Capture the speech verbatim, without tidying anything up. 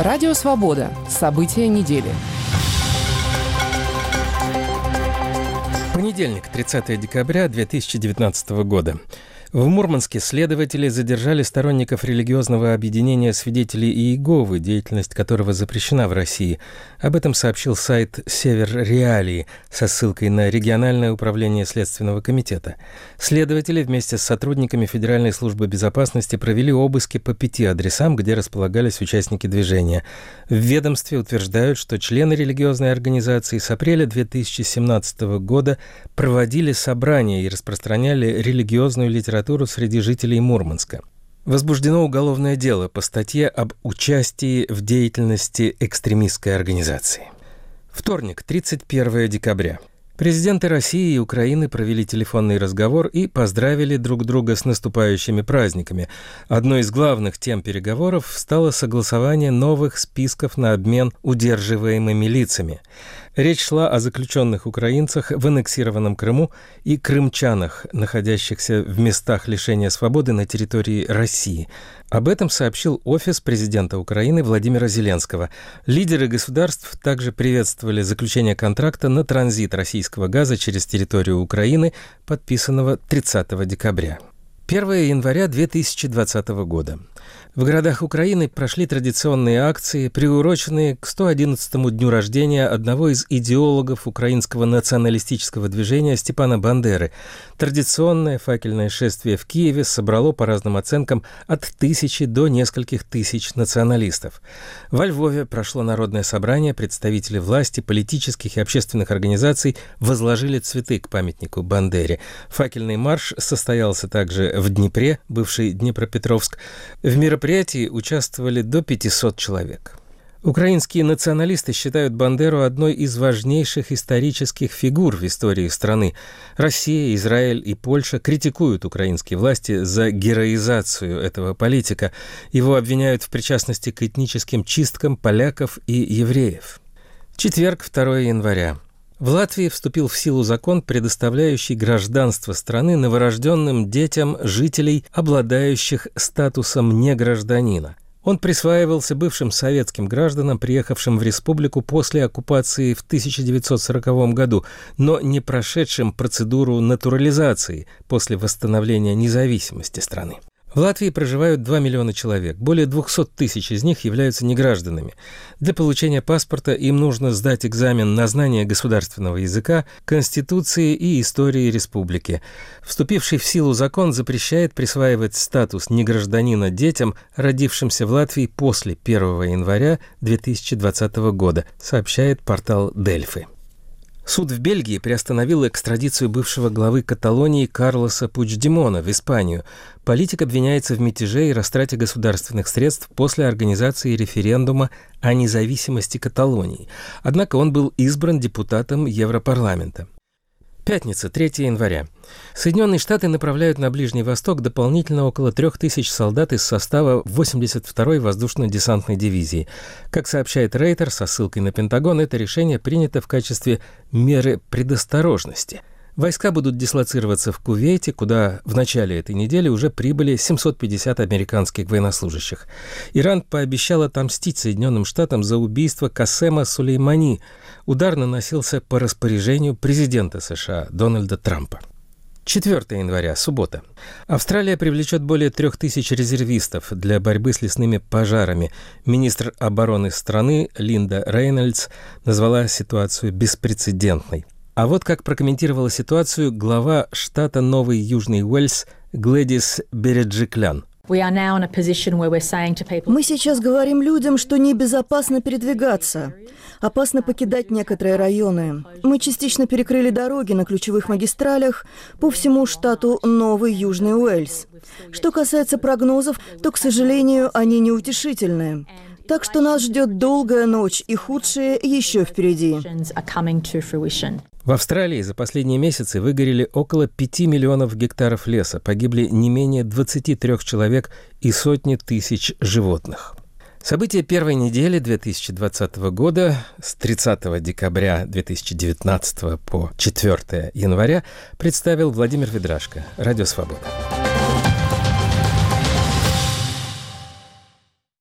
Радио «Свобода». События недели. Понедельник, тридцатое декабря две тысячи девятнадцатого года. В Мурманске следователи задержали сторонников религиозного объединения «Свидетели Иеговы», деятельность которого запрещена в России. Об этом сообщил сайт «Север Реалии» со ссылкой на региональное управление Следственного комитета. Следователи вместе с сотрудниками Федеральной службы безопасности провели обыски по пяти адресам, где располагались участники движения. В ведомстве утверждают, что члены религиозной организации с апреля две тысячи семнадцатого года проводили собрания и распространяли религиозную литературу среди жителей Мурманска. Возбуждено уголовное дело по статье об участии в деятельности экстремистской организации. Вторник, тридцать первое декабря. Президенты России и Украины провели телефонный разговор и поздравили друг друга с наступающими праздниками. Одной из главных тем переговоров стало согласование новых списков на обмен удерживаемыми лицами. Речь шла о заключенных украинцах в аннексированном Крыму и крымчанах, находящихся в местах лишения свободы на территории России. Об этом сообщил офис президента Украины Владимира Зеленского. Лидеры государств также приветствовали заключение контракта на транзит российского газа через территорию Украины, подписанного тридцатого декабря. первого января две тысячи двадцатого года. В городах Украины прошли традиционные акции, приуроченные к сто одиннадцатому дню рождения одного из идеологов украинского националистического движения Степана Бандеры. Традиционное факельное шествие в Киеве собрало, по разным оценкам, от тысячи до нескольких тысяч националистов. Во Львове прошло народное собрание, представители власти, политических и общественных организаций возложили цветы к памятнику Бандере. Факельный марш состоялся также в Днепре, бывший Днепропетровск. В мероприятии участвовали до пятисот человек. Украинские националисты считают Бандеру одной из важнейших исторических фигур в истории страны. Россия, Израиль и Польша критикуют украинские власти за героизацию этого политика. Его обвиняют в причастности к этническим чисткам поляков и евреев. Четверг, второго января. В Латвии вступил в силу закон, предоставляющий гражданство страны новорожденным детям жителей, обладающих статусом негражданина. Он присваивался бывшим советским гражданам, приехавшим в республику после оккупации в тысяча девятьсот сороковом году, но не прошедшим процедуру натурализации после восстановления независимости страны. В Латвии проживают два миллиона человек, более двухсот тысяч из них являются негражданами. Для получения паспорта им нужно сдать экзамен на знание государственного языка, конституции и истории республики. Вступивший в силу закон запрещает присваивать статус негражданина детям, родившимся в Латвии после первого января две тысячи двадцатого года, сообщает портал Дельфи. Суд в Бельгии приостановил экстрадицию бывшего главы Каталонии Карлоса Пучдемона в Испанию. Политик обвиняется в мятеже и растрате государственных средств после организации референдума о независимости Каталонии. Однако он был избран депутатом Европарламента. Пятница, третьего января. Соединенные Штаты направляют на Ближний Восток дополнительно около трех тысяч солдат из состава восемьдесят второй воздушно-десантной дивизии. Как сообщает Рейтер со ссылкой на Пентагон, это решение принято в качестве меры предосторожности. Войска будут дислоцироваться в Кувейте, куда в начале этой недели уже прибыли семьсот пятьдесят американских военнослужащих. Иран пообещал отомстить Соединенным Штатам за убийство Касема Сулеймани. Удар наносился по распоряжению президента США Дональда Трампа. четвертого января, суббота. Австралия привлечет более трех тысяч резервистов для борьбы с лесными пожарами. Министр обороны страны Линда Рейнольдс назвала ситуацию беспрецедентной. А вот как прокомментировала ситуацию глава штата Новый Южный Уэльс Глэдис Береджиклян. Мы сейчас говорим людям, что небезопасно передвигаться. Опасно покидать некоторые районы. Мы частично перекрыли дороги на ключевых магистралях по всему штату Новый Южный Уэльс. Что касается прогнозов, то, к сожалению, они неутешительные. Так что нас ждет долгая ночь, и худшее еще впереди. В Австралии за последние месяцы выгорели около пяти миллионов гектаров леса, погибли не менее двадцати трёх человек и сотни тысяч животных. События первой недели две тысячи двадцатого года с тридцатого декабря две тысячи девятнадцатого по четвёртого января представил Владимир Ведрашко, Радио «Свобода».